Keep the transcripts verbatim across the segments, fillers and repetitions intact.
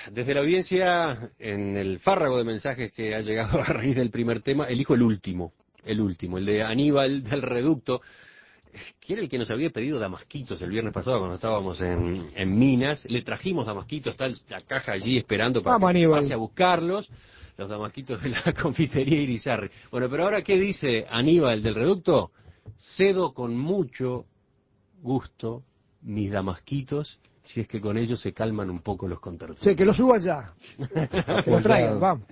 desde la audiencia, en el fárrago de mensajes que ha llegado a raíz del primer tema, elijo el último, el último, el de Aníbal del Reducto, que era el que nos había pedido damasquitos el viernes pasado cuando estábamos en, en Minas. Le trajimos damasquitos, está la caja allí esperando para Vamos, que Aníbal. pase a buscarlos, los damasquitos de la confitería Irizarry. Bueno, pero ahora, ¿qué dice Aníbal del Reducto? Cedo con mucho gusto mis damasquitos, si es que con ellos se calman un poco los contertulios. Sí, que lo suba ya. Que lo traigan, vamos.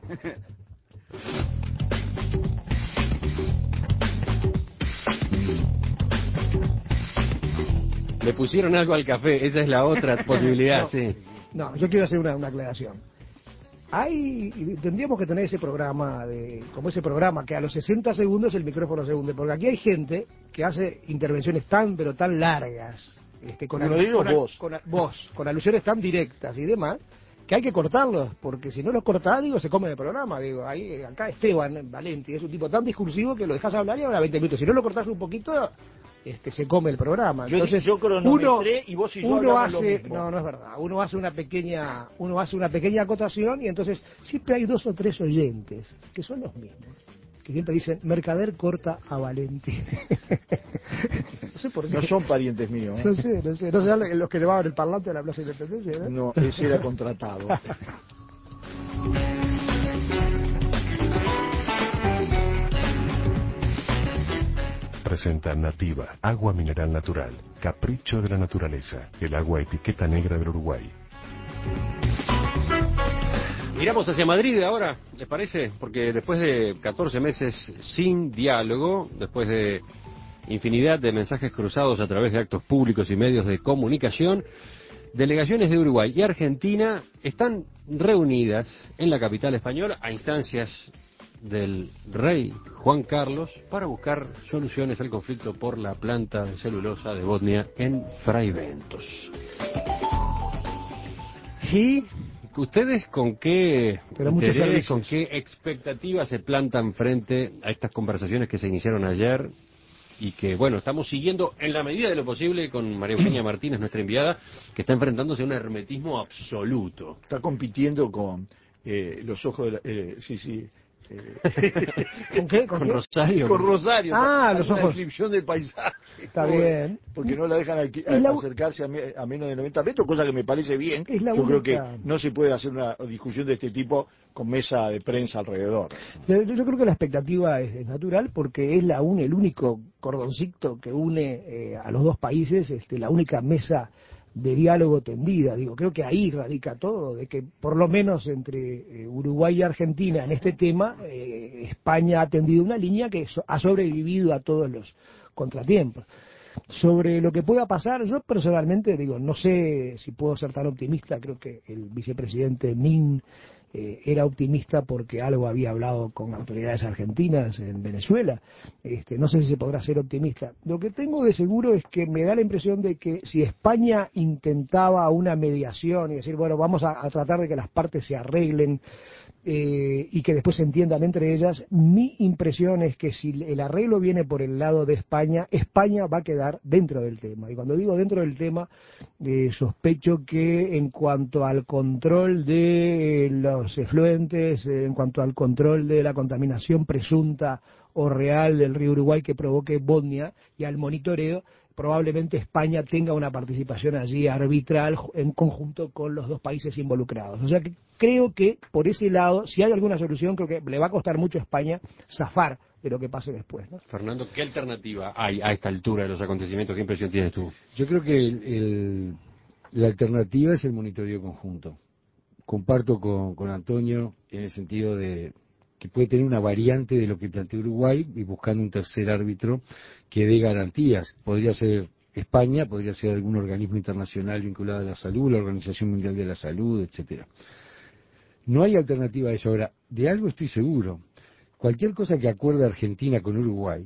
Le pusieron algo al café, esa es la otra posibilidad, no, sí. No, yo quiero hacer una, una aclaración. Hay, tendríamos que tener ese programa, de como ese programa que a los sesenta segundos el micrófono se hunde, porque aquí hay gente que hace intervenciones tan, pero tan largas, este, con, Como alu- lo digo con, vos. con, vos, con alusiones tan directas y demás, que hay que cortarlos, porque si no los cortás, digo, se come el programa. Digo, ahí, acá Esteban Valenti es un tipo tan discursivo que lo dejas hablar y habla veinte minutos. Si no lo cortás un poquito, este, se come el programa. Yo, Entonces, yo cronometré uno, y vos y yo uno hablamos lo hace, mismo. no, no es verdad. Uno hace una pequeña, uno hace una pequeña acotación y entonces siempre hay dos o tres oyentes que son los mismos, que siempre dicen Mercader corta a Valenti. No sé por qué. No son parientes míos, ¿eh? No sé, no sé, no serán los que llevaban el parlante a la Plaza de Independencia, ¿no? No, ese era contratado. Presenta Nativa, agua mineral natural, capricho de la naturaleza, el agua etiqueta negra del Uruguay. Miramos hacia Madrid ahora, ¿les parece? Porque después de catorce meses sin diálogo, después de infinidad de mensajes cruzados a través de actos públicos y medios de comunicación, delegaciones de Uruguay y Argentina están reunidas en la capital española a instancias del rey Juan Carlos para buscar soluciones al conflicto por la planta de celulosa de Botnia en Fraiventos. Y ustedes con qué Pero muchos interés, servicios. con qué expectativas se plantan frente a estas conversaciones que se iniciaron ayer y que, bueno, estamos siguiendo en la medida de lo posible con María Eugenia Martínez, nuestra enviada, que está enfrentándose a un hermetismo absoluto. Está compitiendo con eh, los ojos de la... Eh, sí, sí. Eh, ¿Con qué? ¿Con, Con qué? Rosario. con Rosario. Ah, Hace los una ojos. descripción del paisaje. Está Pobre, bien. Porque no la dejan aquí- Es la- acercarse a, me- a menos de noventa metros, cosa que me parece bien. Es la Yo creo que única- no se puede hacer una discusión de este tipo con mesa de prensa alrededor. Yo, yo creo que la expectativa es, es natural porque es la un, el único cordoncito que une eh, a los dos países, este, la única mesa de diálogo tendida. Digo, creo que ahí radica todo, de que por lo menos entre eh, Uruguay y Argentina en este tema, eh, España ha tendido una línea que so- ha sobrevivido a todos los contratiempos. Sobre lo que pueda pasar, yo personalmente digo, no sé si puedo ser tan optimista, creo que el vicepresidente Nin eh, era optimista porque algo había hablado con autoridades argentinas en Venezuela. Este, no sé si se podrá ser optimista. Lo que tengo de seguro es que me da la impresión de que si España intentaba una mediación y decir, bueno, vamos a, a tratar de que las partes se arreglen, eh, y que después se entiendan entre ellas, mi impresión es que si el arreglo viene por el lado de España, España va a quedar dentro del tema. Y cuando digo dentro del tema, eh, sospecho que en cuanto al control de los efluentes, eh, en cuanto al control de la contaminación presunta o real del río Uruguay que provoque Botnia y al monitoreo, probablemente España tenga una participación allí arbitral en conjunto con los dos países involucrados. O sea que creo que por ese lado, si hay alguna solución, creo que le va a costar mucho a España zafar de lo que pase después, ¿no? Fernando, ¿qué alternativa hay a esta altura de los acontecimientos? ¿Qué impresión tienes tú? Yo creo que el- el- la alternativa es el monitoreo conjunto. Comparto con, con Antonio en el sentido de que puede tener una variante de lo que plantea Uruguay y buscando un tercer árbitro que dé garantías. Podría ser España, podría ser algún organismo internacional vinculado a la salud, la Organización Mundial de la Salud, etcétera. No hay alternativa a eso. Ahora, de algo estoy seguro. Cualquier cosa que acuerde Argentina con Uruguay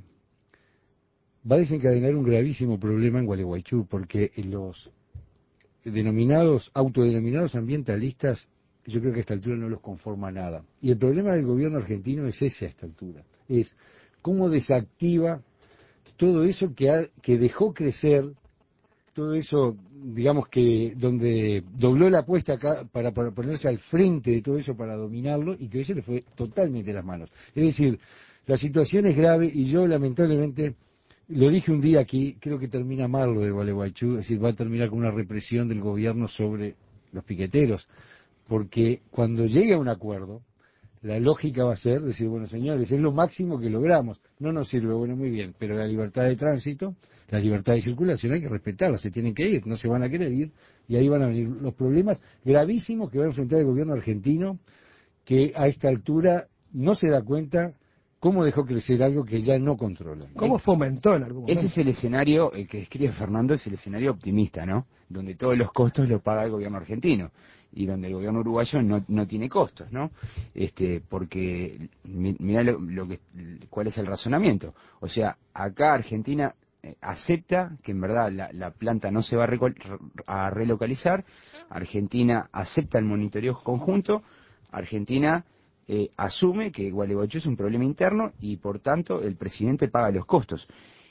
va a desencadenar un gravísimo problema en Gualeguaychú, porque los denominados, autodenominados ambientalistas, yo creo que a esta altura no los conforma nada. Y el problema del gobierno argentino es ese a esta altura, es cómo desactiva todo eso que, ha, que dejó crecer todo eso, digamos que donde dobló la apuesta acá para, para ponerse al frente de todo eso, para dominarlo, y que hoy se le fue totalmente de las manos. Es decir, la situación es grave y yo lamentablemente, lo dije un día aquí, creo que termina mal lo de Gualeguaychú, es decir, va a terminar con una represión del gobierno sobre los piqueteros, porque cuando llegue a un acuerdo, la lógica va a ser decir, bueno, señores, es lo máximo que logramos, no nos sirve, bueno, muy bien, pero la libertad de tránsito, la libertad de circulación hay que respetarla, se tienen que ir, no se van a querer ir, y ahí van a venir los problemas gravísimos que va a enfrentar el gobierno argentino, que a esta altura no se da cuenta cómo dejó crecer algo que ya no controla. ¿Cómo fomentó en algún momento? Ese es el escenario, el que describe Fernando, es el escenario optimista, ¿no? Donde todos los costos los paga el gobierno argentino y donde el gobierno uruguayo no, no tiene costos, ¿no? Este, porque mira lo, lo que, cuál es el razonamiento. O sea, acá Argentina eh, acepta que en verdad la, la planta no se va a, recol, a relocalizar, Argentina acepta el monitoreo conjunto, Argentina Eh, asume que Gualeguaychú es un problema interno y por tanto el presidente paga los costos.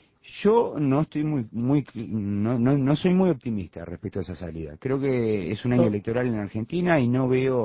Yo no estoy muy, muy no, no, no soy muy optimista respecto a esa salida. Creo que es un año electoral en Argentina y no veo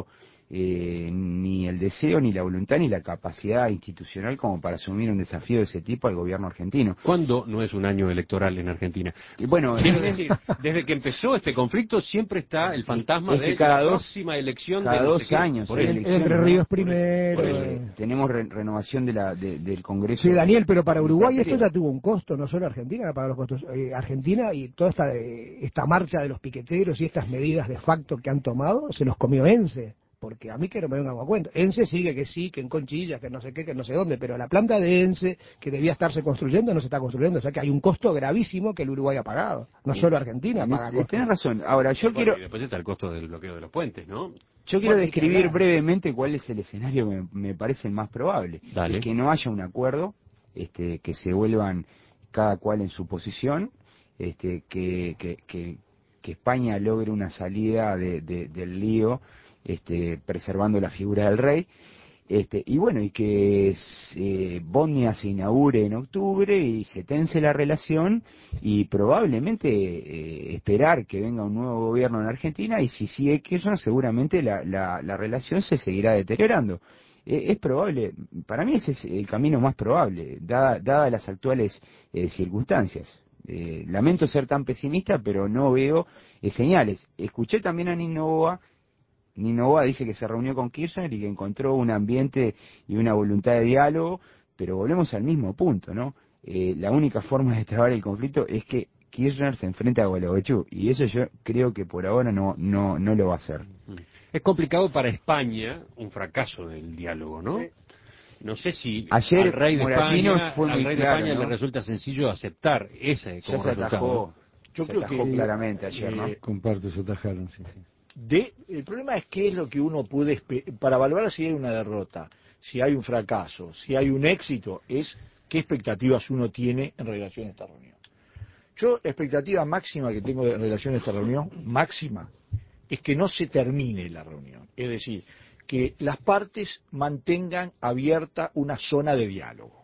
eh, ni el deseo, ni la voluntad, ni la capacidad institucional como para asumir un desafío de ese tipo al gobierno argentino. ¿Cuándo no es un año electoral en Argentina? Y bueno, quiero decir, desde que empezó este conflicto siempre está el fantasma es que de cada la dos, próxima elección cada de no dos sé qué. años Por hay eso. elecciones, Entre ¿no? Ríos primero. Por eso, tenemos re renovación de la, de, del Congreso. Sí, Daniel, pero para Uruguay esto periodo. ya tuvo un costo, no solo Argentina, para los costos. Eh, Argentina y toda esta, eh, esta marcha de los piqueteros y estas medidas de facto que han tomado, se los comió ENCE. Porque a mí que no me vengan a cuenta. ENCE sigue que sí, que en Conchillas, que no sé qué, que no sé dónde, pero la planta de ENCE que debía estarse construyendo no se está construyendo. O sea que hay un costo gravísimo que el Uruguay ha pagado. No Sí. solo Argentina paga costos. Tienes razón. Ahora, yo Bueno, quiero... y después está el costo del bloqueo de los puentes, ¿no? Yo quiero Bueno, hay que describir hablar. brevemente cuál es el escenario que me, me parece el más probable. Dale. Es que no haya un acuerdo, este, que se vuelvan cada cual en su posición, este, que, que, que, que España logre una salida de, de, del lío, este, preservando la figura del rey, este, y bueno, y que eh, Bosnia se inaugure en octubre y se tense la relación y probablemente eh, esperar que venga un nuevo gobierno en Argentina, y si sigue Kirchner seguramente la, la, la relación se seguirá deteriorando. Eh, es probable, para mí ese es el camino más probable, dadas dada las actuales eh, circunstancias. Eh, lamento ser tan pesimista, pero no veo eh, señales. Escuché también a Nino Boa. Nino Boa dice que se reunió con Kirchner y que encontró un ambiente y una voluntad de diálogo, pero volvemos al mismo punto, ¿no? Eh, la única forma de trabar el conflicto es que Kirchner se enfrente a Gualeguaychú, y eso yo creo que por ahora no, no, no lo va a hacer. Es complicado para España un fracaso del diálogo, ¿no? No sé si Ayer al rey de Moratinos España, fue al muy rey de claro, España ¿no? le resulta sencillo aceptar ese como Ya se resultado. atajó, Yo se creo atajó que, claramente ayer, ¿no? eh, Comparto, se atajaron, sí, sí. De, el problema es qué es lo que uno puede espe- para valorar si hay una derrota, si hay un fracaso, si hay un éxito, es qué expectativas uno tiene en relación a esta reunión. Yo, la expectativa máxima que tengo en relación a esta reunión, máxima, es que no se termine la reunión. Es decir, que las partes mantengan abierta una zona de diálogo.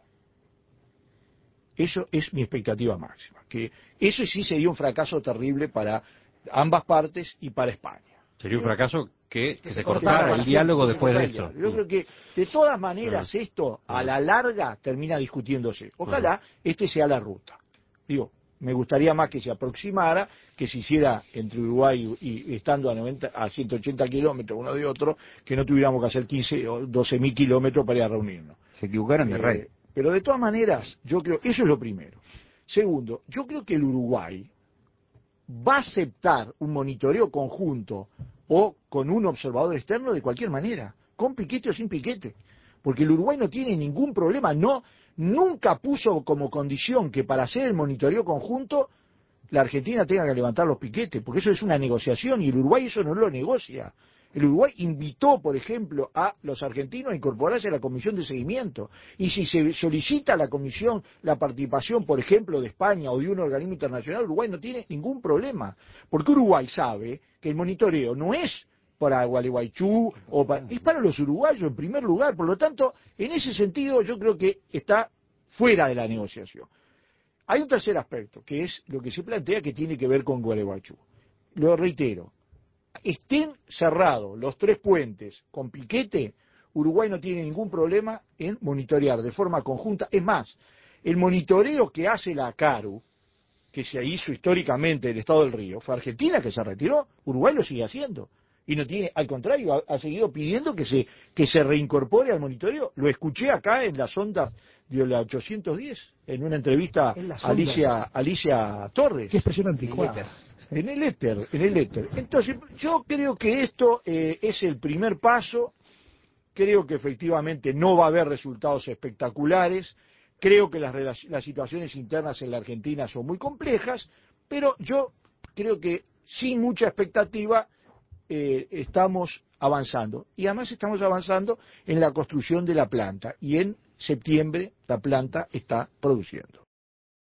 Eso es mi expectativa máxima. Que eso sí sería un fracaso terrible para ambas partes y para España. Sería un fracaso que, que se cortara cortara el para diálogo siempre, después de que se esto. cortara el diálogo. Yo creo que de todas maneras Ah. esto a Ah. la larga termina discutiéndose. Ojalá este sea la ruta. Digo, me gustaría más que se aproximara, que se hiciera entre Uruguay y, y estando a, noventa, a ciento ochenta kilómetros uno de otro, que no tuviéramos que hacer quince o doce mil kilómetros para ir a reunirnos. Se equivocaron de Eh, rey. Pero de todas maneras, yo creo, eso es lo primero. Segundo, yo creo que el Uruguay va a aceptar un monitoreo conjunto o con un observador externo de cualquier manera, con piquete o sin piquete, porque el Uruguay no tiene ningún problema, no, nunca puso como condición que para hacer el monitoreo conjunto la Argentina tenga que levantar los piquetes, porque eso es una negociación y el Uruguay eso no lo negocia. El Uruguay invitó, por ejemplo, a los argentinos a incorporarse a la comisión de seguimiento. Y si se solicita a la comisión la participación, por ejemplo, de España o de un organismo internacional, Uruguay no tiene ningún problema. Porque Uruguay sabe que el monitoreo no es para Gualeguaychú, o para, es para los uruguayos en primer lugar. Por lo tanto, en ese sentido yo creo que está fuera de la negociación. Hay un tercer aspecto, que es lo que se plantea que tiene que ver con Gualeguaychú. Lo reitero, estén cerrados los tres puentes con piquete, Uruguay no tiene ningún problema en monitorear de forma conjunta. Es más, el monitoreo que hace la ACARU, que se hizo históricamente del Estado del Río, fue Argentina que se retiró, Uruguay lo sigue haciendo. Y no tiene, al contrario, ha, ha seguido pidiendo que se, que se reincorpore al monitoreo. Lo escuché acá en las ondas de la ochocientos diez, en una entrevista a Alicia, Alicia Torres. Qué expresión anticuada. En el éter, en el éter. Entonces, yo creo que esto eh, es el primer paso. Creo que efectivamente no va a haber resultados espectaculares. Creo que las, las situaciones internas en la Argentina son muy complejas, pero yo creo que sin mucha expectativa eh, estamos avanzando. Y además estamos avanzando en la construcción de la planta. Y en septiembre la planta está produciendo.